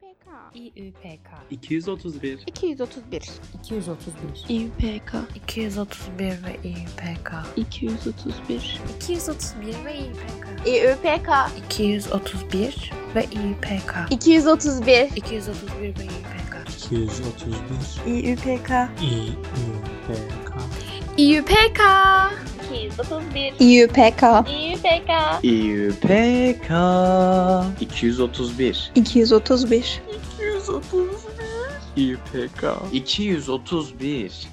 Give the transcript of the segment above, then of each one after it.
İÜPK 231 231 İÜPK 231 ve İÜPK 231 231 ve İÜPK İÜPK 231 ve İÜPK 231 231 ve İÜPK 231 İÜPK İÜPK İÜPK 231 İÜPK İÜPK İÜPK 231 231 İÜPK 231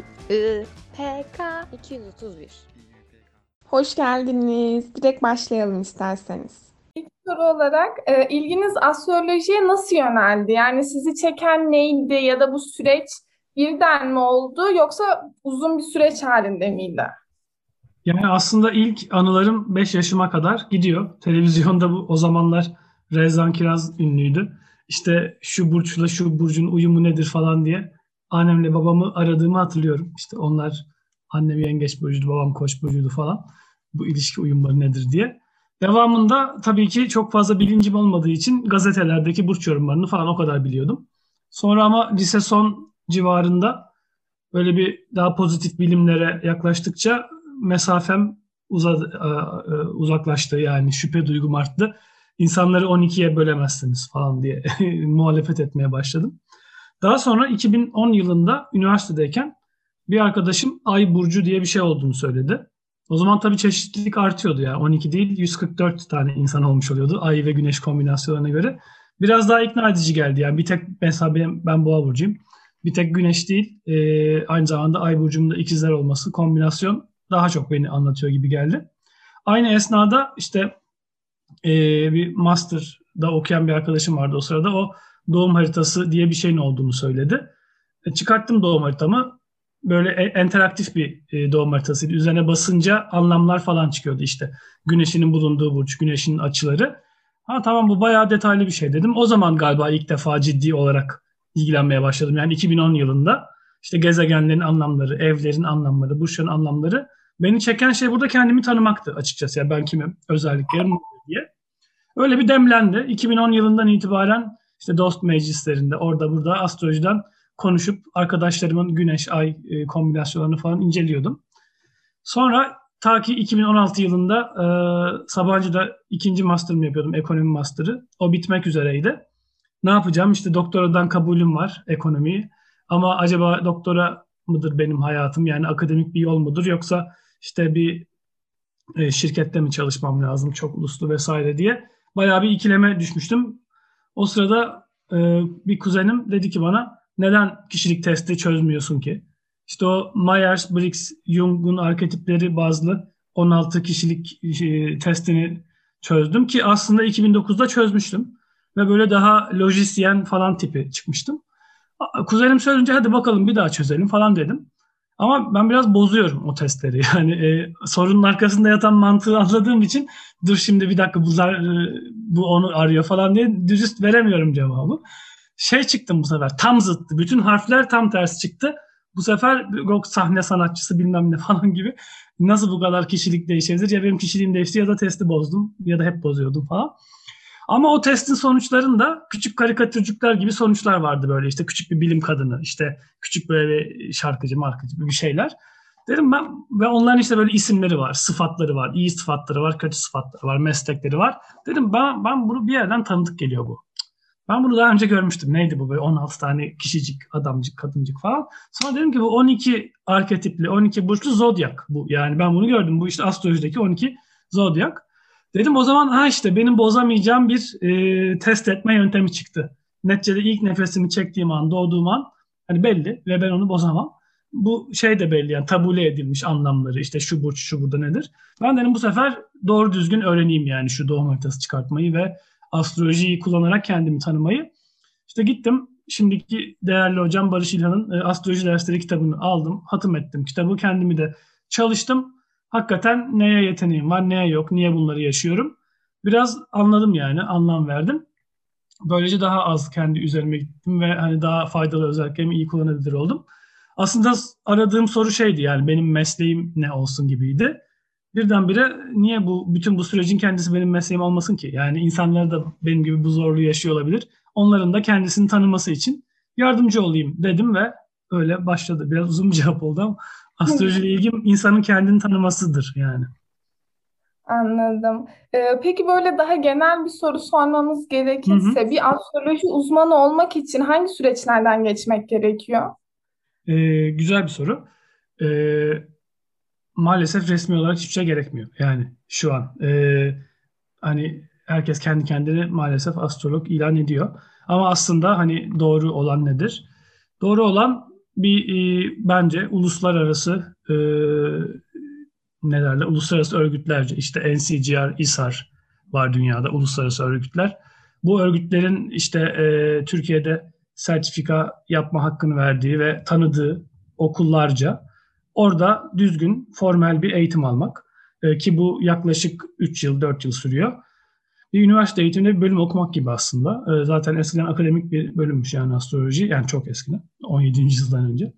İÜPK 231. Hoş geldiniz. Direkt başlayalım isterseniz. İlk soru olarak ilginiz astrolojiye nasıl yöneldi? Yani sizi çeken neydi ya da bu süreç birden mi oldu yoksa uzun bir süreç halinde miydi? Yani aslında ilk anılarım 5 yaşıma kadar gidiyor. Televizyonda o zamanlar Rezan Kiraz ünlüydü. İşte şu burçla şu burcun uyumu nedir falan diye annemle babamı aradığımı hatırlıyorum. İşte onlar, annem yengeç burcuydu, babam koç burcuydu falan. Bu ilişki uyumları nedir diye. Devamında tabii ki çok fazla bilincim olmadığı için gazetelerdeki burç yorumlarını falan o kadar biliyordum. Sonra ama lise son civarında böyle bir daha pozitif bilimlere yaklaştıkça mesafem uzaklaştı, yani şüphe duygum arttı. İnsanları 12'ye bölemezsiniz falan diye muhalefet etmeye başladım. Daha sonra 2010 yılında üniversitedeyken bir arkadaşım Ay burcu diye bir şey olduğunu söyledi. O zaman tabii çeşitlilik artıyordu, yani 12 değil 144 tane insan olmuş oluyordu Ay ve Güneş kombinasyonlarına göre. Biraz daha ikna edici geldi, yani bir tek mesela ben Boğa burcuyum. Bir tek Güneş değil, aynı zamanda Ay burcumda ikizler olması, kombinasyon daha çok beni anlatıyor gibi geldi. Aynı esnada işte bir master'da okuyan bir arkadaşım vardı o sırada. O doğum haritası diye bir şeyin olduğunu söyledi. Çıkarttım doğum haritamı. Böyle interaktif bir doğum haritasıydı. Üzerine basınca anlamlar falan çıkıyordu işte. Güneşinin bulunduğu burç, güneşin açıları. Ha tamam, bu bayağı detaylı bir şey dedim. O zaman galiba ilk defa ciddi olarak ilgilenmeye başladım. Yani 2010 yılında işte gezegenlerin anlamları, evlerin anlamları, burçların anlamları. Beni çeken şey burada kendimi tanımaktı açıkçası. Yani ben kimim, özelliklerim ne diye. Öyle bir demlendi. 2010 yılından itibaren işte dost meclislerinde orada burada astrolojiden konuşup arkadaşlarımın güneş ay kombinasyonlarını falan inceliyordum. Sonra ta ki 2016 yılında Sabancı'da ikinci master'ımı yapıyordum, ekonomi master'ı. O bitmek üzereydi. Ne yapacağım? İşte doktoradan kabulüm var ekonomiyi. Ama acaba doktora mıdır benim hayatım? Yani akademik bir yol mudur? Yoksa işte bir şirkette mi çalışmam lazım? Çok uluslu vesaire diye. Bayağı bir ikileme düşmüştüm. O sırada bir kuzenim dedi ki bana, neden kişilik testi çözmüyorsun ki? İşte o Myers-Briggs, Jung'un arketipleri bazlı 16 kişilik testini çözdüm ki aslında 2009'da çözmüştüm. Ve böyle daha lojisyen falan tipi çıkmıştım. Kuzenim söyleyince hadi bakalım bir daha çözelim falan dedim. Ama ben biraz bozuyorum o testleri. Yani sorunun arkasında yatan mantığı anladığım için dur şimdi bir dakika bu onu arıyor falan diye dürüst veremiyorum cevabı. Çıktım bu sefer tam zıttı. Bütün harfler tam tersi çıktı. Bu sefer yok sahne sanatçısı bilmem ne falan gibi. Nasıl bu kadar kişilik değişebilir? Ya benim kişiliğim değişti ya da testi bozdum ya da hep bozuyordum falan. Ama o testin sonuçlarında küçük karikatürcükler gibi sonuçlar vardı böyle. İşte küçük bir bilim kadını, işte küçük böyle bir şarkıcı, markacı bir şeyler. Dedim ben, ve onların işte böyle isimleri var, sıfatları var, iyi sıfatları var, kötü sıfatları var, meslekleri var. Dedim ben bunu bir yerden tanıdık geliyor bu. Ben bunu daha önce görmüştüm. Neydi bu böyle 16 tane kişicik, adamcık, kadıncık falan. Sonra dedim ki bu 12 arketipli, 12 burçlu zodyak bu. Yani ben bunu gördüm. Bu işte astrolojideki 12 zodyak. Dedim o zaman işte benim bozamayacağım bir test etme yöntemi çıktı. Neticede ilk nefesimi çektiğim an, doğduğum an hani belli ve ben onu bozamam. Bu şey de belli, yani tabule edilmiş anlamları, işte şu burç şu burada nedir. Ben dedim bu sefer doğru düzgün öğreneyim yani şu doğum haritası çıkartmayı ve astrolojiyi kullanarak kendimi tanımayı. İşte gittim, şimdiki değerli hocam Barış İlhan'ın astroloji dersleri kitabını aldım, hatım ettim kitabı, kendimi de çalıştım. Hakikaten neye yeteneğim var, neye yok, niye bunları yaşıyorum. Biraz anladım, yani anlam verdim. Böylece daha az kendi üzerime gittim ve hani daha faydalı özelliklerimi iyi kullanabilir oldum. Aslında aradığım soru şeydi, yani benim mesleğim ne olsun gibiydi. Birdenbire niye bütün bu sürecin kendisi benim mesleğim olmasın ki? Yani insanlar da benim gibi bu zorluğu yaşıyor olabilir. onların da kendisini tanıması için yardımcı olayım dedim ve öyle başladı. Biraz uzun bir cevap oldu ama astrolojiyle ilgim insanın kendini tanımasıdır yani. Anladım. Peki böyle daha genel bir soru sormamız gerekirse bir astroloji uzmanı olmak için hangi süreçlerden geçmek gerekiyor? Güzel bir soru. Maalesef resmi olarak hiçbir şey gerekmiyor. Yani şu an hani herkes kendi kendini maalesef astrolog ilan ediyor. Ama aslında hani doğru olan nedir? Doğru olan bir bence uluslararası uluslararası örgütlerce işte NCGR, ISAR var dünyada uluslararası örgütler. Bu örgütlerin işte Türkiye'de sertifika yapma hakkını verdiği ve tanıdığı okullarca orada düzgün formal bir eğitim almak ki bu yaklaşık 3 yıl 4 yıl sürüyor. Bir üniversite eğitiminde bir bölüm okumak gibi aslında. Zaten eskiden akademik bir bölümmüş yani astroloji. Yani çok eskiden. 17. yüzyıldan önce.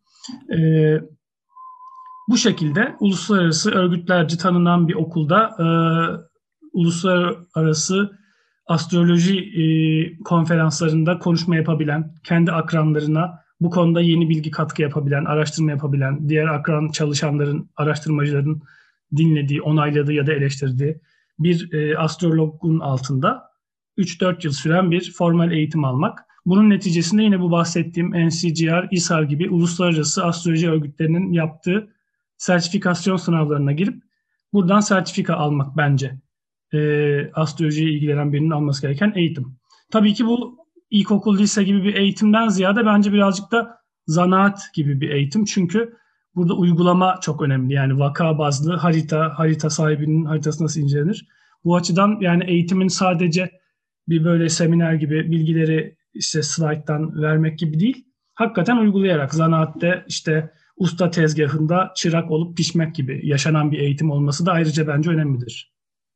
Bu şekilde uluslararası örgütlerce tanınan bir okulda uluslararası astroloji konferanslarında konuşma yapabilen, kendi akranlarına bu konuda yeni bilgi katkı yapabilen, araştırma yapabilen, diğer akran çalışanların, araştırmacıların dinlediği, onayladığı ya da eleştirdiği bir astrologun altında 3-4 yıl süren bir formal eğitim almak. Bunun neticesinde yine bu bahsettiğim NCGR, ISAR gibi uluslararası astroloji örgütlerinin yaptığı sertifikasyon sınavlarına girip buradan sertifika almak bence astrolojiye ilgilenen birinin alması gereken eğitim. Tabii ki bu ilkokul, lise gibi bir eğitimden ziyade bence birazcık da zanaat gibi bir eğitim. Çünkü burada uygulama çok önemli. Yani vaka bazlı harita sahibinin haritası nasıl incelenir? Bu açıdan yani eğitimin sadece bir böyle seminer gibi bilgileri işte slayttan vermek gibi değil. Hakikaten uygulayarak zanaatte işte usta tezgahında çırak olup pişmek gibi yaşanan bir eğitim olması da ayrıca bence önemlidir.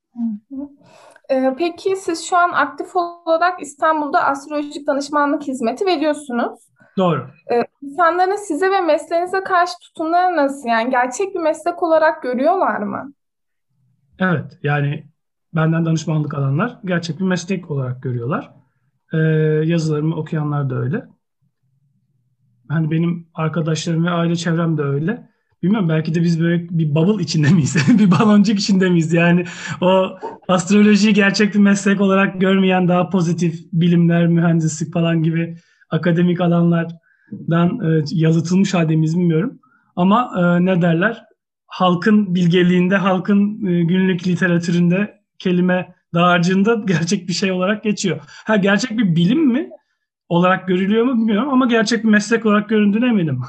Peki siz şu an aktif olarak İstanbul'da astrolojik danışmanlık hizmeti veriyorsunuz. Doğru. İnsanların size ve mesleğinize karşı tutumları nasıl? Yani gerçek bir meslek olarak görüyorlar mı? Evet, yani benden danışmanlık alanlar gerçek bir meslek olarak görüyorlar. Yazılarımı okuyanlar da öyle. Hani benim arkadaşlarım ve aile çevrem de öyle. Bilmiyorum belki de biz böyle bir bubble içinde miyiz? Bir baloncuk içinde miyiz? Yani o astrolojiyi gerçek bir meslek olarak görmeyen daha pozitif bilimler, mühendislik falan gibi akademik alanlardan yalıtılmış halde miyiz bilmiyorum. Ama ne derler? Halkın bilgeliğinde, halkın günlük literatüründe kelime dağarcığında gerçek bir şey olarak geçiyor. Ha gerçek bir bilim mi olarak görülüyor mu bilmiyorum ama gerçek bir meslek olarak göründüğüne eminim.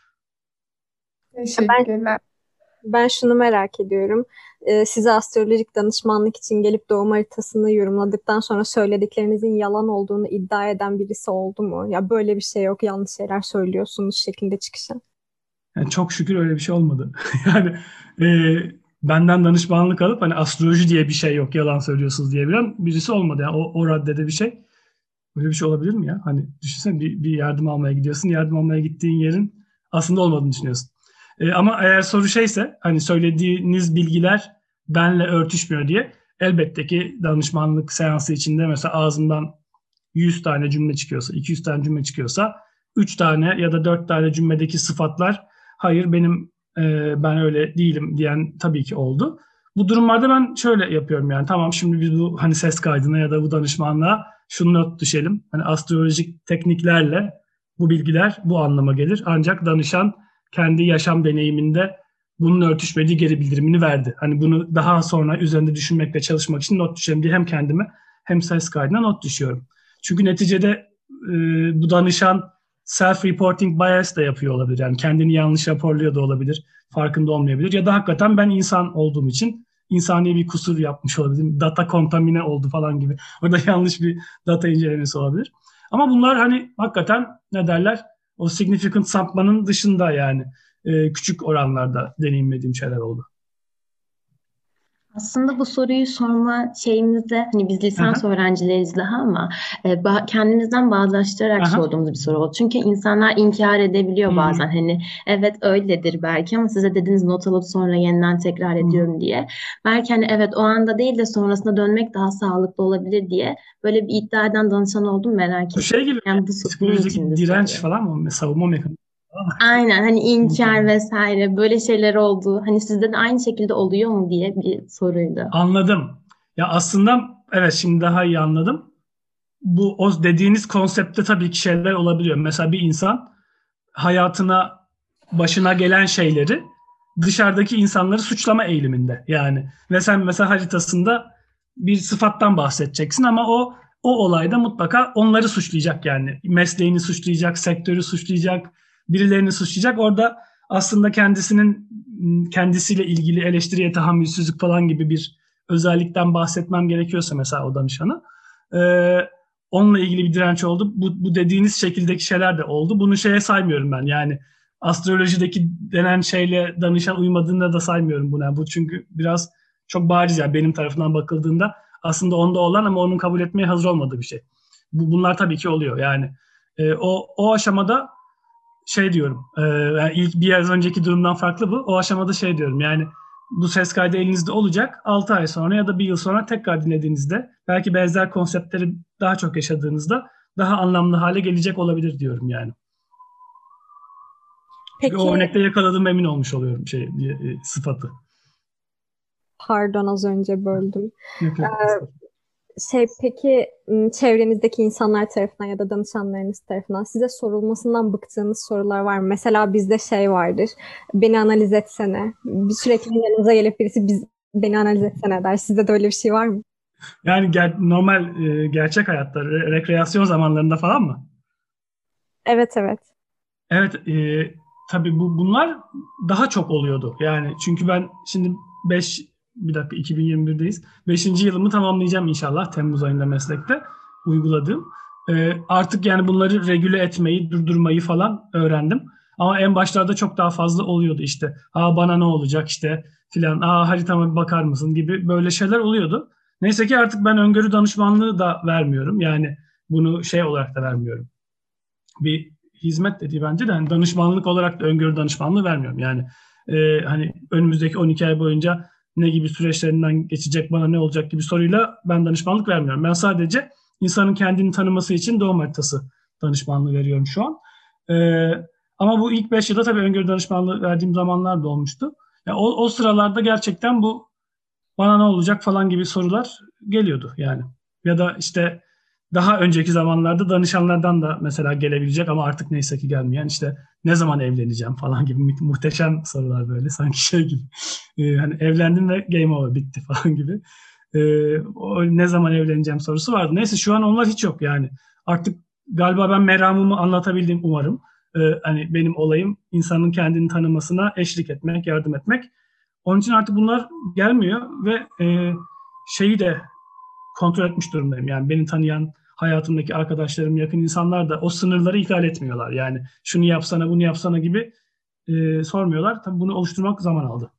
Teşekkürler. Ben şunu merak ediyorum. Size astrolojik danışmanlık için gelip doğum haritasını yorumladıktan sonra söylediklerinizin yalan olduğunu iddia eden birisi oldu mu? Ya böyle bir şey yok, yanlış şeyler söylüyorsunuz şeklinde çıkışa. Yani çok şükür öyle bir şey olmadı. Yani benden danışmanlık alıp hani astroloji diye bir şey yok, yalan söylüyorsunuz diyebilen birisi olmadı. Yani o raddede bir şey. Böyle bir şey olabilir mi ya? Hani düşünsene bir yardım almaya gidiyorsun. Yardım almaya gittiğin yerin aslında olmadığını düşünüyorsun. Ama eğer soru şeyse hani söylediğiniz bilgiler benle örtüşmüyor diye elbette ki danışmanlık seansı içinde mesela ağzımdan 100 tane cümle çıkıyorsa, 200 tane cümle çıkıyorsa 3 tane ya da 4 tane cümledeki sıfatlar hayır ben öyle değilim diyen tabii ki oldu. Bu durumlarda ben şöyle yapıyorum yani tamam şimdi biz bu hani ses kaydına ya da bu danışmanlığa şunu not düşelim. Hani astrolojik tekniklerle bu bilgiler bu anlama gelir. Ancak danışan kendi yaşam deneyiminde bunun örtüşmediği geri bildirimini verdi. Hani bunu daha sonra üzerinde düşünmek ve çalışmak için not düşelim diye hem kendime hem ses kaydına not düşüyorum. Çünkü neticede bu danışan self-reporting bias da yapıyor olabilir. Yani kendini yanlış raporluyor da olabilir. Farkında olmayabilir. Ya da hakikaten ben insan olduğum için insani bir kusur yapmış olabilirim. Data kontamine oldu falan gibi. Orada yanlış bir data incelemesi olabilir. Ama bunlar hani hakikaten ne derler? O significant sapmanın dışında yani küçük oranlarda deneyimlediğim şeyler oldu. Aslında bu soruyu sorma şeyimizde hani biz lisans Aha, öğrencileriyiz daha ama kendimizden bağdaştırarak aha. sorduğumuz bir soru oldu. Çünkü insanlar inkar edebiliyor Hı hı, bazen hani evet öyledir belki ama size dediniz not alıp sonra yeniden tekrar hı hı. ediyorum diye. Belki hani evet o anda değil de sonrasında dönmek daha sağlıklı olabilir diye böyle bir iddia eden danışan oldum merak Bu şey ettim. gibi mi? Yani bunun için Psikolojideki de direnç soruyorum. falan mı? Savunma mekanizması falan mı? Aynen hani inkar İnkar. vesaire böyle şeyler oldu. Hani sizde de aynı şekilde oluyor mu diye bir soruydu. Anladım. Ya aslında evet şimdi daha iyi anladım. Bu o dediğiniz konseptte tabii ki şeyler olabiliyor. Mesela bir insan hayatına başına gelen şeyleri dışarıdaki insanları suçlama eğiliminde. Yani ve sen mesela haritasında bir sıfattan bahsedeceksin ama o olayda mutlaka onları suçlayacak yani. Mesleğini suçlayacak, sektörü suçlayacak, birilerini suçlayacak. Orada aslında kendisiyle ilgili eleştiriye tahammülsüzlük falan gibi bir özellikten bahsetmem gerekiyorsa mesela o danışana onunla ilgili bir direnç oldu. Bu dediğiniz şekildeki şeyler de oldu. Bunu şeye saymıyorum ben. Yani astrolojideki denen şeyle danışan uymadığında da saymıyorum bunu. Yani bu çünkü biraz çok bariz yani benim tarafından bakıldığında aslında onda olan ama onun kabul etmeye hazır olmadığı bir şey. Bunlar tabii ki oluyor. Yani o aşamada şey diyorum. Yani ilk biraz önceki durumdan farklı bu. O aşamada şey diyorum. Yani bu ses kaydı elinizde olacak. 6 ay sonra ya da bir yıl sonra tekrar dinlediğinizde belki benzer konseptleri daha çok yaşadığınızda daha anlamlı hale gelecek olabilir diyorum yani. Çünkü o Peki, örnekte yakaladığım emin olmuş oluyorum sıfatı. pardon az önce böldüm. Yok yok. Peki çevrenizdeki insanlar tarafından ya da danışanlarınız tarafından size sorulmasından bıktığınız sorular var mı? Mesela bizde şey vardır. Beni analiz etsene. Bir sürekli yanınıza gelip birisi beni analiz etsene der. Sizde de öyle bir şey var mı? Yani normal gerçek hayatta rekreasyon zamanlarında falan mı? Evet, evet. Evet, tabii bunlar daha çok oluyordu. Yani çünkü ben şimdi bir dakika 2021'deyiz. 5. yılımı tamamlayacağım inşallah Temmuz ayında meslekte uyguladığım. Artık yani bunları regüle etmeyi, durdurmayı falan öğrendim. Ama en başlarda çok daha fazla oluyordu işte. Bana ne olacak işte filan. Haritama bir bakar mısın gibi böyle şeyler oluyordu. Neyse ki artık ben öngörü danışmanlığı da vermiyorum. Yani bunu şey olarak da vermiyorum, bir hizmet dediği bence de hani danışmanlık olarak da öngörü danışmanlığı vermiyorum. Yani hani önümüzdeki 12 ay boyunca ne gibi süreçlerinden geçecek, bana ne olacak gibi soruyla ben danışmanlık vermiyorum. Ben sadece insanın kendini tanıması için doğum haritası danışmanlığı veriyorum şu an. E, Ama bu ilk 5 yılda tabii öngörü danışmanlığı verdiğim zamanlar da olmuştu. Ya o sıralarda gerçekten bu bana ne olacak falan gibi sorular geliyordu yani. Ya da işte daha önceki zamanlarda danışanlardan da mesela gelebilecek ama artık neyse ki gelmeyen işte ne zaman evleneceğim falan gibi muhteşem sorular böyle sanki şey gibi. Hani evlendim ve game over bitti falan gibi. O ne zaman evleneceğim sorusu vardı. Neyse şu an onlar hiç yok yani. Artık galiba ben meramımı anlatabildim umarım. Hani benim olayım insanın kendini tanımasına eşlik etmek, yardım etmek. Onun için artık bunlar gelmiyor ve şeyi de kontrol etmiş durumdayım. Yani beni tanıyan hayatımdaki arkadaşlarım, yakın insanlar da o sınırları ihlal etmiyorlar. Yani şunu yapsana, bunu yapsana gibi sormuyorlar. Tabii bunu oluşturmak zaman aldı.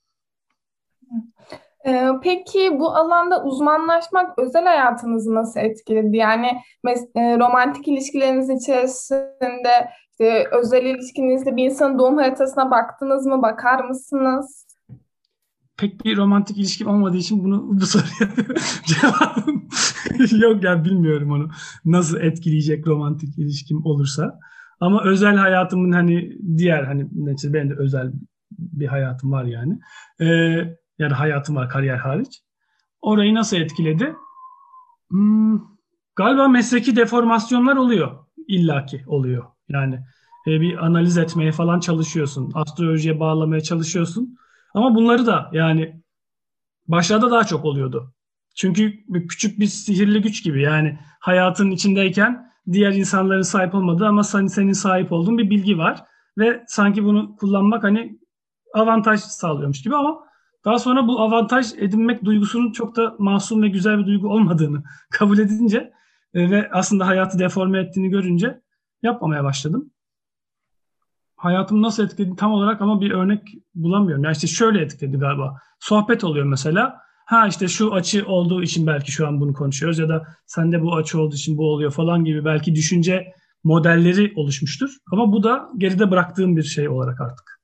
Peki bu alanda uzmanlaşmak özel hayatınızı nasıl etkiledi? Yani romantik ilişkileriniz içerisinde işte özel ilişkinizde bir insanın doğum haritasına baktınız mı? Bakar mısınız? Pek bir romantik ilişkim olmadığı için bu soruya cevabım yok yani bilmiyorum onu nasıl etkileyecek romantik ilişkim olursa. Ama özel hayatımın hani diğer hani neticede benim de özel bir hayatım var yani. Yani hayatım var kariyer hariç. Orayı nasıl etkiledi? Hmm, Galiba mesleki deformasyonlar oluyor. İllaki oluyor. Yani bir analiz etmeye falan çalışıyorsun. Astrolojiye bağlamaya çalışıyorsun. Ama bunları da yani başlarda daha çok oluyordu. Çünkü küçük bir sihirli güç gibi yani hayatın içindeyken diğer insanların sahip olmadığı ama senin sahip olduğun bir bilgi var ve sanki bunu kullanmak hani avantaj sağlıyormuş gibi ama daha sonra bu avantaj edinmek duygusunun çok da masum ve güzel bir duygu olmadığını kabul edince ve aslında hayatı deforme ettiğini görünce yapmamaya başladım. Hayatımı nasıl etkiledi tam olarak ama bir örnek bulamıyorum. Yani işte şöyle etkiledi galiba. Sohbet oluyor mesela. ha işte şu açı olduğu için belki şu an bunu konuşuyoruz ya da sende bu açı olduğu için bu oluyor falan gibi belki düşünce modelleri oluşmuştur. Ama bu da geride bıraktığım bir şey olarak artık.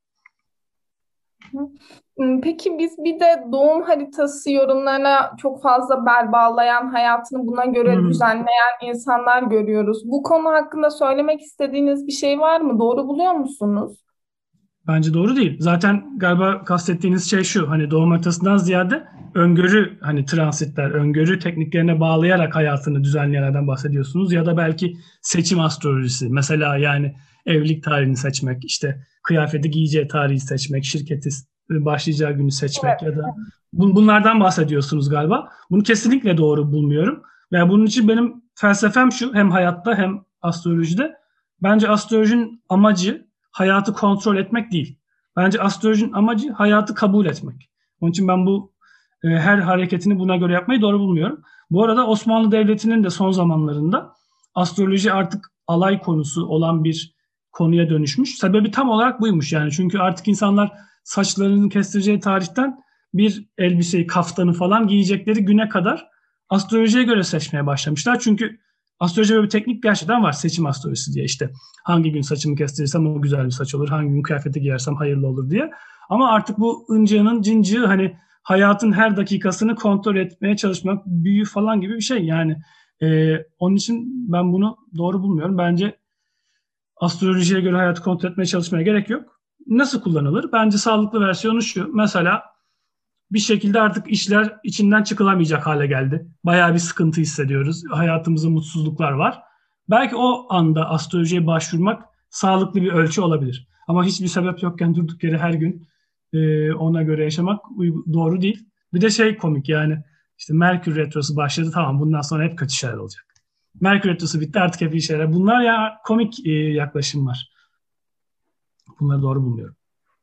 Peki biz bir de doğum haritası yorumlarına çok fazla bel bağlayan, hayatını buna göre düzenleyen insanlar görüyoruz. Bu konu hakkında söylemek istediğiniz bir şey var mı? Doğru buluyor musunuz? Bence doğru değil. Zaten galiba kastettiğiniz şey şu, hani doğum haritasından ziyade öngörü, hani transitler, öngörü tekniklerine bağlayarak hayatını düzenleyenlerden bahsediyorsunuz ya da belki seçim astrolojisi. Mesela yani evlilik tarihini seçmek, işte kıyafeti giyeceği tarihi seçmek, şirketi başlayacağı günü seçmek ya da bunlardan bahsediyorsunuz galiba. Bunu kesinlikle doğru bulmuyorum. Ve bunun için benim felsefem şu, hem hayatta hem astrolojide. Bence astrolojinin amacı hayatı kontrol etmek değil. Bence astrolojinin amacı hayatı kabul etmek. Onun için ben bu her hareketini buna göre yapmayı doğru bulmuyorum. Bu arada Osmanlı Devleti'nin de son zamanlarında astroloji artık alay konusu olan bir konuya dönüşmüş. Sebebi tam olarak buymuş yani. Çünkü artık insanlar saçlarını kestireceği tarihten bir elbiseyi, kaftanı falan giyecekleri güne kadar astrolojiye göre seçmeye başlamışlar. Çünkü astroloji böyle bir teknik gerçekten var. Seçim astrolojisi diye işte hangi gün saçımı kestirirsem o güzel bir saç olur. Hangi gün kıyafeti giyersem hayırlı olur diye. Ama artık bu ıncığının cıncığı hani hayatın her dakikasını kontrol etmeye çalışmak, büyü falan gibi bir şey. Yani onun için ben bunu doğru bulmuyorum. Bence astrolojiye göre hayatı kontrol etmeye çalışmaya gerek yok. Nasıl kullanılır? Bence sağlıklı versiyonu şu. Mesela bir şekilde artık işler içinden çıkılamayacak hale geldi. Bayağı bir sıkıntı hissediyoruz. Hayatımızda mutsuzluklar var. Belki o anda astrolojiye başvurmak sağlıklı bir ölçü olabilir. Ama hiçbir sebep yokken durduk yere her gün ona göre yaşamak doğru değil. Bir de şey komik yani işte Merkür Retrosu başladı, tamam bundan sonra hep kötü şeyler olacak. Merkür Retrosu bitti, artık hep iyi şeyler. Bunlar ya komik yaklaşımlar. Bunları doğru bulmuyorum.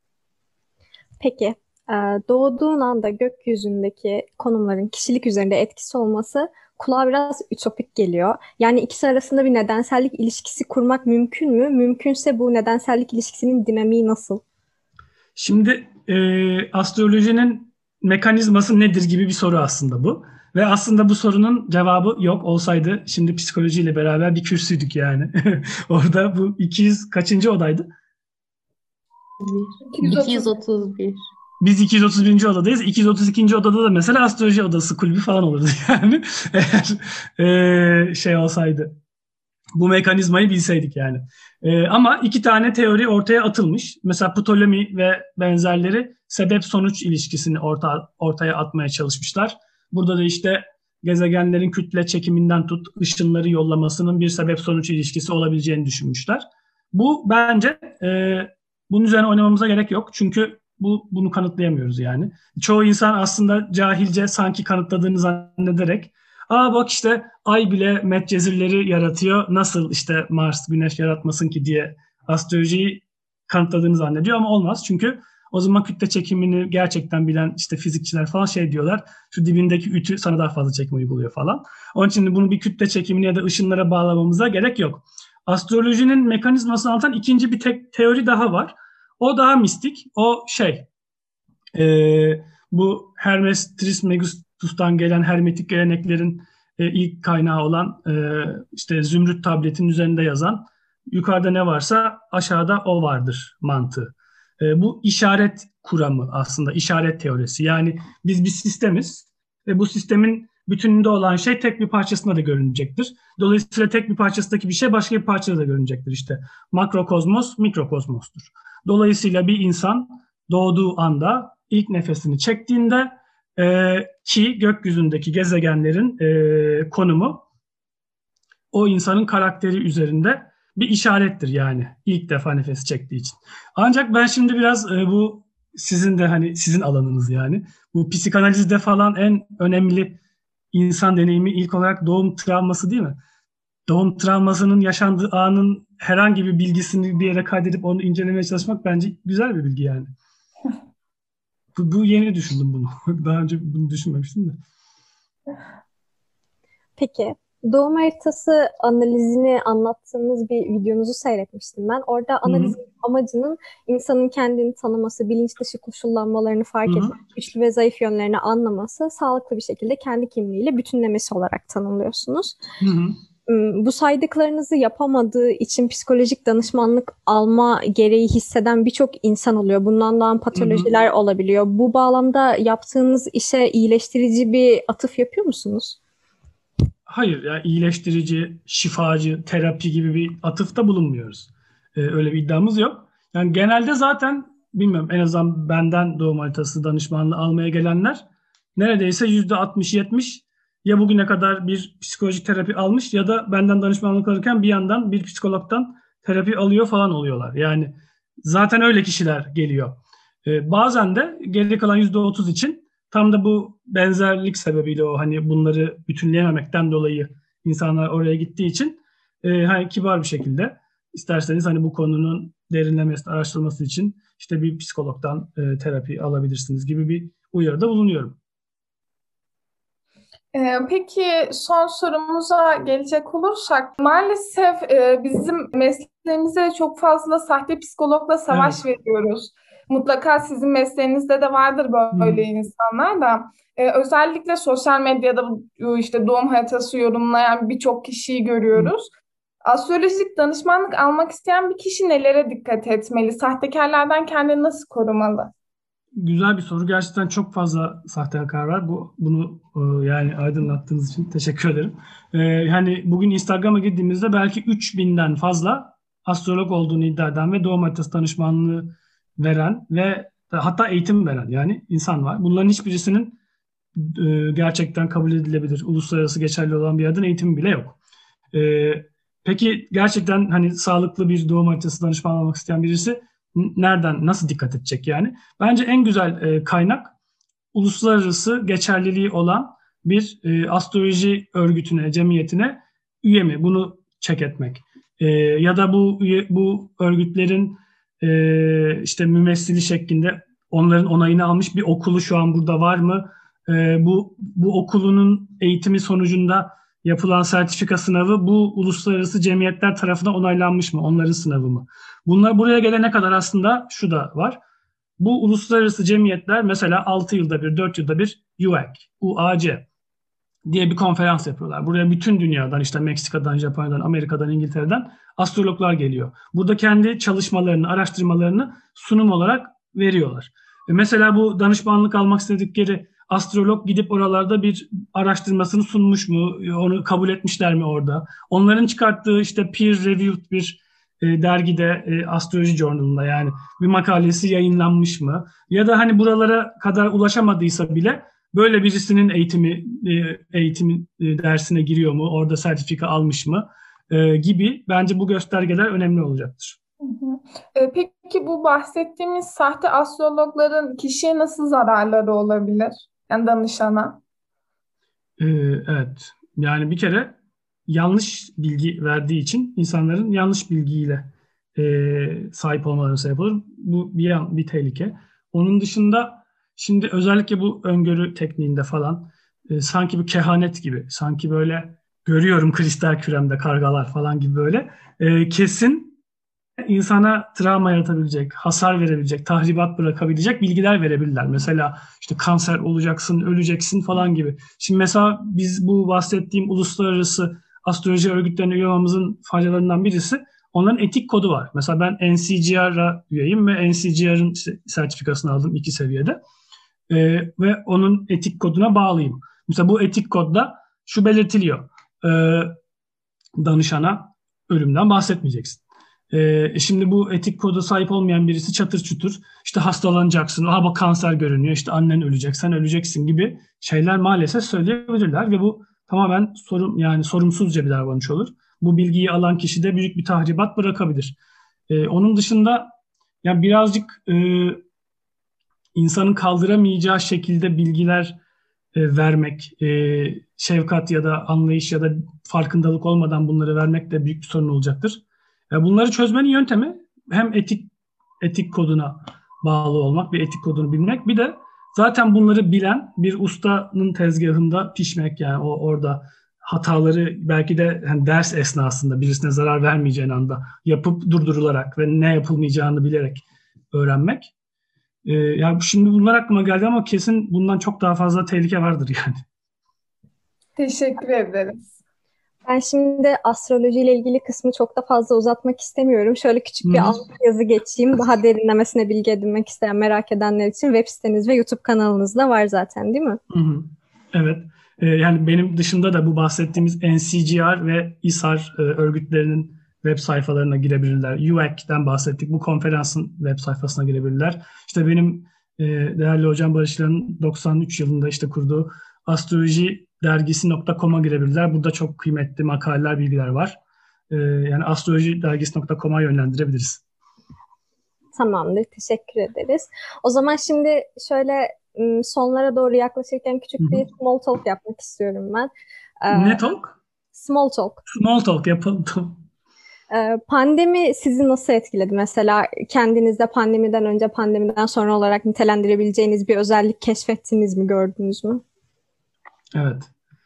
Peki, doğduğun anda gökyüzündeki konumların kişilik üzerinde etkisi olması kulağa biraz ütopik geliyor. Yani ikisi arasında bir nedensellik ilişkisi kurmak mümkün mü? Mümkünse bu nedensellik ilişkisinin dinamiği nasıl? Şimdi astrolojinin mekanizması nedir gibi bir soru aslında bu. Ve aslında bu sorunun cevabı yok. Olsaydı şimdi psikolojiyle beraber bir kürsüydük yani. Orada bu 200 kaçıncı odaydı? 231. Biz 231. odadayız. 232. odada da mesela astroloji odası kulübü falan olurdu yani. Eğer şey olsaydı. Bu mekanizmayı bilseydik yani. Ama iki tane teori ortaya atılmış. Mesela Ptolemy ve benzerleri sebep-sonuç ilişkisini ortaya atmaya çalışmışlar. Burada da işte gezegenlerin kütle çekiminden tut, ışınları yollamasının bir sebep-sonuç ilişkisi olabileceğini düşünmüşler. Bu bence bunun üzerine oynamamıza gerek yok. Çünkü bunu kanıtlayamıyoruz yani. Çoğu insan aslında cahilce sanki kanıtladığını zannederek bak işte ay bile Medcezirleri yaratıyor. Nasıl işte Mars, Güneş yaratmasın ki diye astrolojiyi kanıtladığını zannediyor ama olmaz. Çünkü o zaman kütle çekimini gerçekten bilen işte fizikçiler falan şey diyorlar. Şu dibindeki ütü sana daha fazla çekim uyguluyor falan. Onun için bunu bir kütle çekimine ya da ışınlara bağlamamıza gerek yok. Astrolojinin mekanizmasını anlatan ikinci bir teori daha var. O daha mistik. O şey bu Hermes Trismegistus'tan gelen hermetik geleneklerin ilk kaynağı olan işte zümrüt tabletin üzerinde yazan yukarıda ne varsa aşağıda o vardır mantığı. Bu işaret kuramı aslında, işaret teorisi. Yani biz bir sistemiz ve bu sistemin bütününde olan şey tek bir parçasında da görünecektir. Dolayısıyla tek bir parçasındaki bir şey başka bir parçada da görünecektir. İşte makrokozmos, mikrokozmostur. Dolayısıyla bir insan doğduğu anda ilk nefesini çektiğinde ki gökyüzündeki gezegenlerin konumu o insanın karakteri üzerinde bir işarettir yani ilk defa nefes çektiği için. Ancak ben şimdi biraz bu sizin de hani sizin alanınız yani bu psikanalizde falan en önemli insan deneyimi ilk olarak doğum travması değil mi? Doğum travmasının yaşandığı anın herhangi bir bilgisini bir yere kaydedip onu incelemeye çalışmak bence güzel bir bilgi yani. Bu yeni düşündüm bunu. Daha önce bunu düşünmemiştim de. Peki, Doğum haritası analizini anlattığınız bir videonuzu seyretmiştim ben. Orada Hı hı. analizin amacının insanın kendini tanıması, bilinç dışı koşullanmalarını fark Hı hı. etmek, güçlü ve zayıf yönlerini anlaması, sağlıklı bir şekilde kendi kimliğiyle bütünlemesi olarak tanımlıyorsunuz. Hı hı. Bu saydıklarınızı yapamadığı için psikolojik danışmanlık alma gereği hisseden birçok insan oluyor. Bundan doğan patolojiler olabiliyor. Bu bağlamda yaptığınız işe iyileştirici bir atıf yapıyor musunuz? Hayır, yani iyileştirici, şifacı, terapi gibi bir atıfta bulunmuyoruz. Öyle bir iddiamız yok. Yani genelde zaten bilmiyorum, en azından benden doğum haritası danışmanlığı almaya gelenler neredeyse %60-70 ya bugüne kadar bir psikolojik terapi almış ya da benden danışmanlık alırken bir yandan bir psikologdan terapi alıyor falan oluyorlar. Yani zaten öyle kişiler geliyor. Bazen de geri kalan %30 için tam da bu benzerlik sebebiyle, o hani bunları bütünleyememekten dolayı insanlar oraya gittiği için hani kibar bir şekilde isterseniz hani bu konunun derinlemesine araştırılması için işte bir psikologdan terapi alabilirsiniz gibi bir uyarıda bulunuyorum. Peki son sorumuza gelecek olursak, maalesef bizim mesleğimize çok fazla sahte psikologla savaş veriyoruz. Mutlaka sizin mesleğinizde de vardır böyle insanlar da. Özellikle sosyal medyada işte doğum haritası yorumlayan birçok kişiyi görüyoruz. Astrolojik danışmanlık almak isteyen bir kişi nelere dikkat etmeli? Sahtekarlardan kendini nasıl korumalı? Güzel bir soru. Gerçekten çok fazla sahtekar var. Bunu yani aydınlattığınız için teşekkür ederim. Hani bugün Instagram'a girdiğimizde belki 3000'den fazla astrolog olduğunu iddia eden ve doğum haritası danışmanlığı veren ve hatta eğitim veren yani insan var. Bunların hiçbirisinin gerçekten kabul edilebilir, uluslararası geçerli olan bir yerden eğitimi bile yok. Peki gerçekten hani sağlıklı bir doğum haritası danışmanlığı almak isteyen birisi nereden, nasıl dikkat edecek yani? Bence en güzel kaynak uluslararası geçerliliği olan bir astroloji örgütüne, cemiyetine üye mi? Bunu check etmek. Ya da bu örgütlerin işte mümessili şeklinde onların onayını almış bir okulu şu an burada var mı? Bu okulunun eğitimi sonucunda yapılan sertifika sınavı bu uluslararası cemiyetler tarafından onaylanmış mı? Onların sınavı mı? Bunlar buraya gelene kadar aslında şu da var. Bu uluslararası cemiyetler mesela 6 yılda bir, 4 yılda bir UAC diye bir konferans yapıyorlar. Buraya bütün dünyadan, işte Meksika'dan, Japonya'dan, Amerika'dan, İngiltere'den astrologlar geliyor. Burada kendi çalışmalarını, araştırmalarını sunum olarak veriyorlar. Mesela bu danışmanlık almak istedikleri astrolog gidip oralarda bir araştırmasını sunmuş mu? Onu kabul etmişler mi orada? Onların çıkarttığı işte peer reviewed bir dergide, Astroloji Journal'ında yani bir makalesi yayınlanmış mı? Ya da hani buralara kadar ulaşamadıysa bile böyle birisinin eğitim dersine giriyor mu? Orada sertifika almış mı? Gibi bence bu göstergeler önemli olacaktır. Peki bu bahsettiğimiz sahte astrologların kişiye nasıl zararları olabilir? Yani danışana. Evet. Yani bir kere yanlış bilgi verdiği için insanların yanlış bilgiyle sahip olmalarına sebep olur. Bu bir tehlike. Onun dışında şimdi özellikle bu öngörü tekniğinde falan sanki bir kehanet gibi, sanki böyle görüyorum kristal küremde kargalar falan gibi böyle kesin insana travma yaratabilecek, hasar verebilecek, tahribat bırakabilecek bilgiler verebilirler. Mesela işte kanser olacaksın, öleceksin falan gibi. Şimdi mesela biz bu bahsettiğim uluslararası astroloji örgütlerine üye olmamızın faydalarından birisi onların etik kodu var. Mesela ben NCGR'a üyeyim ve NCGR'ın sertifikasını aldım 2 seviyede. Ve onun etik koduna bağlıyım. Mesela bu etik kodda şu belirtiliyor. Danışana ölümden bahsetmeyeceksin. Şimdi bu etik koda sahip olmayan birisi çatır çutur işte hastalanacaksın, bak kanser görünüyor, işte annen ölecek, sen öleceksin gibi şeyler maalesef söyleyebilirler ve bu tamamen sorumsuzca bir davranış olur. Bu bilgiyi alan kişi de büyük bir tahribat bırakabilir. Onun dışında yani birazcık insanın kaldıramayacağı şekilde bilgiler vermek, şefkat ya da anlayış ya da farkındalık olmadan bunları vermek de büyük bir sorun olacaktır. Bunları çözmenin yöntemi hem etik koduna bağlı olmak ve etik kodunu bilmek, bir de zaten bunları bilen bir ustanın tezgahında pişmek, yani orada hataları belki de hani ders esnasında birisine zarar vermeyeceğin anda yapıp durdurularak ve ne yapılmayacağını bilerek öğrenmek. Yani şimdi bunlar aklıma geldi ama kesin bundan çok daha fazla tehlike vardır yani. Teşekkür ederiz. Ben şimdi astrolojiyle ilgili kısmı çok da fazla uzatmak istemiyorum. Şöyle küçük bir Hı hı. alt yazı geçeyim. Daha derinlemesine bilgi edinmek isteyen, merak edenler için web siteniz ve YouTube kanalınız da var zaten, değil mi? Hı hı. Evet. Yani benim dışında da bu bahsettiğimiz NCGR ve İSAR örgütlerinin web sayfalarına girebilirler. UAC'den bahsettik. Bu konferansın web sayfasına girebilirler. İşte benim değerli hocam Barış'ın 93 yılında işte kurduğu astrolojidergisi.com'a girebilirler. Burada çok kıymetli makaleler, bilgiler var. Yani astrolojidergisi.com'a yönlendirebiliriz. Tamamdır, teşekkür ederiz. O zaman şimdi şöyle sonlara doğru yaklaşırken küçük bir small talk yapmak istiyorum ben. Ne talk? Small talk. Small talk yapalım. Pandemi sizi nasıl etkiledi? Mesela kendinizde pandemiden önce, pandemiden sonra olarak nitelendirebileceğiniz bir özellik keşfettiniz mi, gördünüz mü? Evet.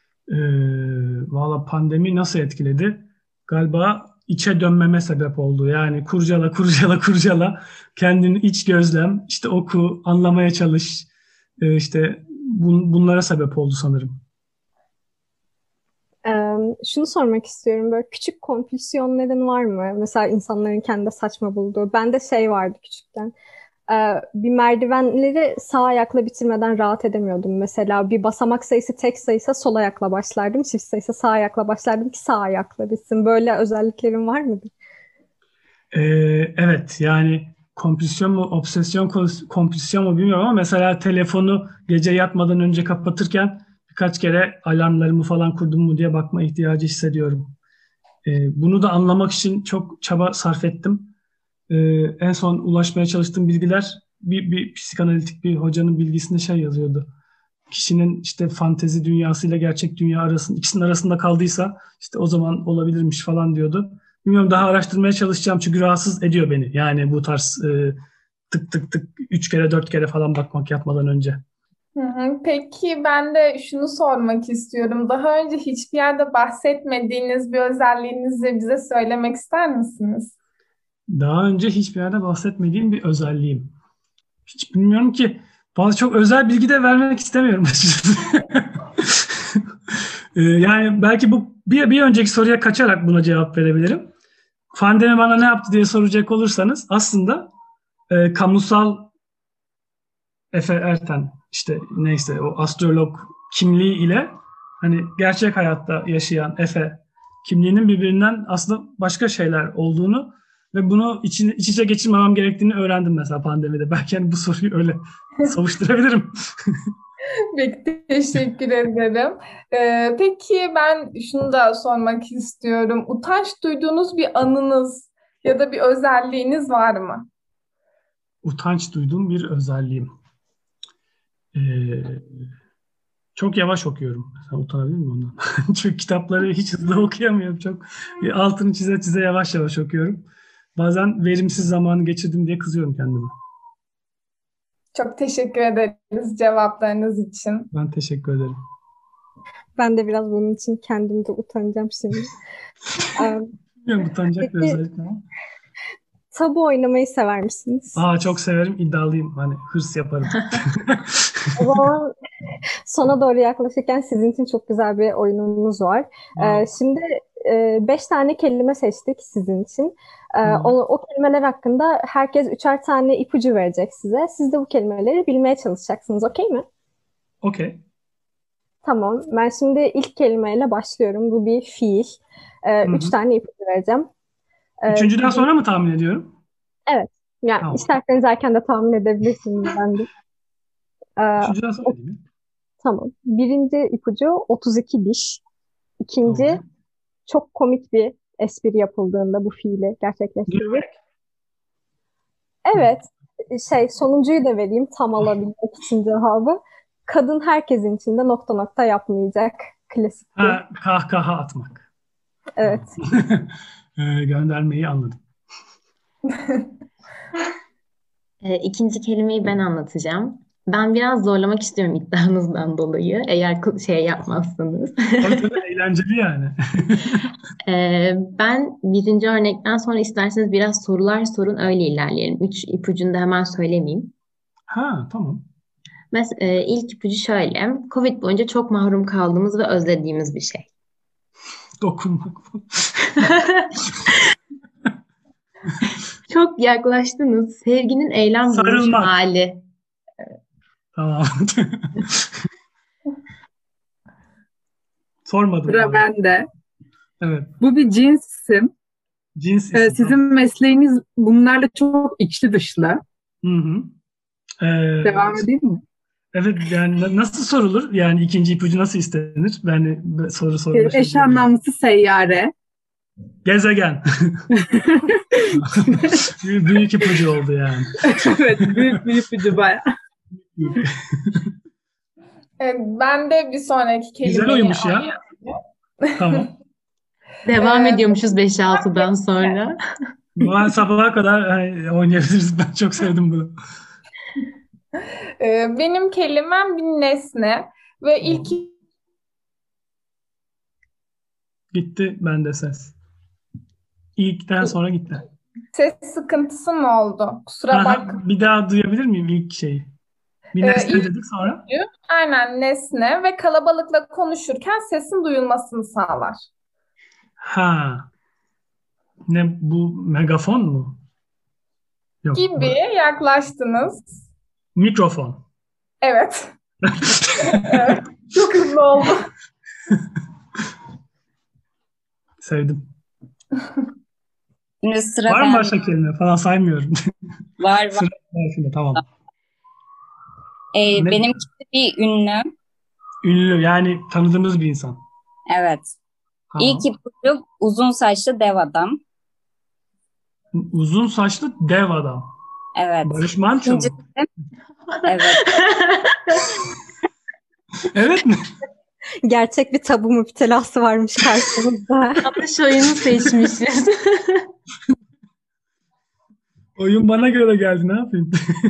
Valla pandemi nasıl etkiledi? Galiba içe dönmeme sebep oldu. Yani kurcala. Kendini iç gözlem, işte oku, anlamaya çalış. İşte bunlara sebep oldu sanırım. Şunu sormak istiyorum. Böyle küçük kompülsiyonların var mı? Mesela insanların kendi saçma bulduğu. Bende şey vardı küçükken. Bir merdivenleri sağ ayakla bitirmeden rahat edemiyordum. Mesela bir basamak sayısı tek sayıysa sol ayakla başlardım. Çift sayısı sağ ayakla başlardım ki sağ ayakla bitsin. Böyle özelliklerin var mıdır? Evet, yani kompulsyon mu, kompulsyon mu bilmiyorum ama mesela telefonu gece yatmadan önce kapatırken birkaç kere alarmlarımı falan kurdum mu diye bakma ihtiyacı hissediyorum. Bunu da anlamak için çok çaba sarf ettim. En son ulaşmaya çalıştığım bilgiler bir psikanalitik bir hocanın bilgisinde şey yazıyordu. Kişinin işte fantezi dünyasıyla gerçek dünya ikisinin arasında kaldıysa işte o zaman olabilirmiş falan diyordu. Bilmiyorum, daha araştırmaya çalışacağım çünkü rahatsız ediyor beni. Yani bu tarz tık tık tık 3 kere 4 kere falan bakmak yatmadan önce. Peki ben de şunu sormak istiyorum. Daha önce hiçbir yerde bahsetmediğiniz bir özelliğinizi bize söylemek ister misiniz? Daha önce hiçbir yerde bahsetmediğim bir özelliğim. Hiç bilmiyorum ki. Bazı çok özel bilgi de vermek istemiyorum açıkçası. Yani belki bu bir önceki soruya kaçarak buna cevap verebilirim. Pandemi bana ne yaptı diye soracak olursanız aslında kamusal Efe Erten işte neyse o astrolog kimliği ile hani gerçek hayatta yaşayan Efe kimliğinin birbirinden aslında başka şeyler olduğunu ve bunu iç içe geçirmemem gerektiğini öğrendim mesela pandemide. Belki yani bu soruyu öyle savuşturabilirim. Peki, teşekkür ederim. Peki ben şunu da sormak istiyorum. Utanç duyduğunuz bir anınız ya da bir özelliğiniz var mı? Utanç duyduğum bir özelliğim. Ee, Çok yavaş okuyorum. Sen utanabilir miyim ondan? Çünkü kitapları hiç hızlı okuyamıyorum. Çok altını çize yavaş yavaş okuyorum. Bazen verimsiz zamanı geçirdim diye kızıyorum kendime. Çok teşekkür ederiz cevaplarınız için. Ben teşekkür ederim. Ben de biraz bunun için kendimde utanacağım şimdi. Bilmiyorum, utanacak bir Peki, özellik ama. tabu oynamayı sever misiniz? Çok severim, iddialıyım. Hani hırs yaparım. O zaman sona doğru yaklaşırken sizin için çok güzel bir oyunumuz var. Şimdi 5 tane kelime seçtik sizin için. O kelimeler hakkında herkes 3'er tane ipucu verecek size. Siz de bu kelimeleri bilmeye çalışacaksınız. Okey mi? Okey. Tamam. Ben şimdi ilk kelimeyle başlıyorum. Bu bir fiil. 3 tane ipucu vereceğim. Üçüncüden sonra mı tahmin ediyorum? Evet. Yani Tamam. isterseniz erken de tahmin edebilirsiniz bence. Üçüncüden sonra değil mi? Tamam. Birinci ipucu 32 diş. İkinci, Tamam. çok komik bir espri yapıldığında bu fiili gerçekleştirilir. Gülmek. Evet. Sonuncuyu da vereyim tam alabilmek için cevabı. Kadın herkesin içinde nokta nokta yapmayacak. Klasik bir. Kahkaha atmak. Evet. Göndermeyi anladım. İkinci kelimeyi ben anlatacağım. Ben biraz zorlamak istiyorum iddianızdan dolayı. Eğer şey yapmazsanız. Tabii eğlenceli yani. Ben birinci örnekten sonra isterseniz biraz sorular sorun öyle ilerleyelim. 3 ipucunu da hemen söylemeyeyim. Ha, tamam. İlk ipucu şöyle. Covid boyunca çok mahrum kaldığımız ve özlediğimiz bir şey. Dokunmak. Çok yaklaştınız. Sevginin eylem bulmuş Sarılmak. hali. Tamam. Sormadım Sıra bana. bende. Evet. Bu bir cins isim. Cins isim. Sizin Tamam. mesleğiniz bunlarla çok içli dışlı. Hı hı. Devam edeyim mi? Evet, yani nasıl sorulur? Yani ikinci ipucu nasıl istenir? Ben soru sorma. Eş anlamlısı seyyare. Gezegen. Büyük ipucu oldu yani. Evet, büyük bir ipucu bayağı. Ben de bir sonraki kelimeyi Güzel oymuş ya. Tamam. Devam ediyormuşuz 5-6'dan sonra. Ben sabaha kadar oynayabiliriz. Ben çok sevdim bunu. Benim kelimem bir nesne ve ilk Gitti bende ses. İlkten sonra gitti. ses sıkıntısı mı oldu? Kusura Aha, bakma. bir daha duyabilir miyim ilk şeyi? Bir nesne ilk dedik sonra. Aynen nesne ve kalabalıkla konuşurken sesin duyulmasını sağlar. Ha. Ne bu, megafon mu? Yok. Gibi yaklaştınız. Mikrofon. Evet. Evet. Çok hızlı oldu. Sevdim. Şimdi sıra Var mı bende. başka kelime falan saymıyorum. Var. Sıra harfinde, tamam. Ne? Benimkisi bir ünlü. Ünlü, yani tanıdığımız bir insan. Evet. Tamam. İlk ipucu uzun saçlı dev adam. Uzun saçlı dev adam. Evet. Barış Manço mu? Evet. Evet mi? Gerçek bir tabu müptelası varmış karşımızda. Yanlış oyunu seçmişiz. Oyun bana göre geldi, ne yapayım?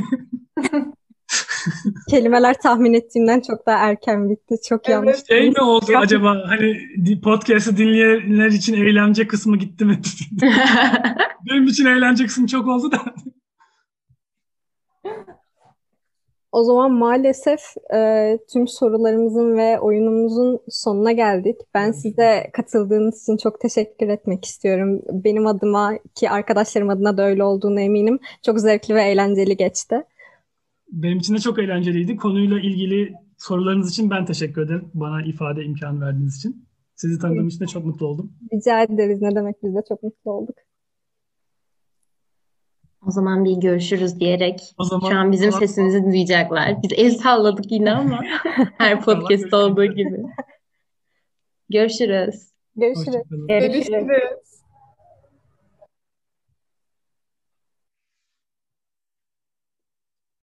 Kelimeler tahmin ettiğimden çok daha erken bitti. Çok yanlış. Şey mi oldu acaba, hani podcast'ı dinleyenler için eğlence kısmı gitti mi? Benim için eğlence kısmı çok oldu da. O zaman maalesef tüm sorularımızın ve oyunumuzun sonuna geldik. Ben size katıldığınız için çok teşekkür etmek istiyorum. Benim adıma ki arkadaşlarım adına da öyle olduğunu eminim. Çok zevkli ve eğlenceli geçti. Benim için de çok eğlenceliydi. Konuyla ilgili sorularınız için ben teşekkür ederim. Bana ifade imkanı verdiğiniz için. Sizi tanıdığım için de çok mutlu oldum. Rica ederiz. Ne demek, biz de çok mutlu olduk. O zaman bir görüşürüz diyerek. O zaman Şu an bizim sesimizi duyacaklar. Biz el salladık yine ama her podcast olduğu gibi. Görüşürüz. Görüşürüz. Hoşçakalın. Görüşürüz. Görüşürüz.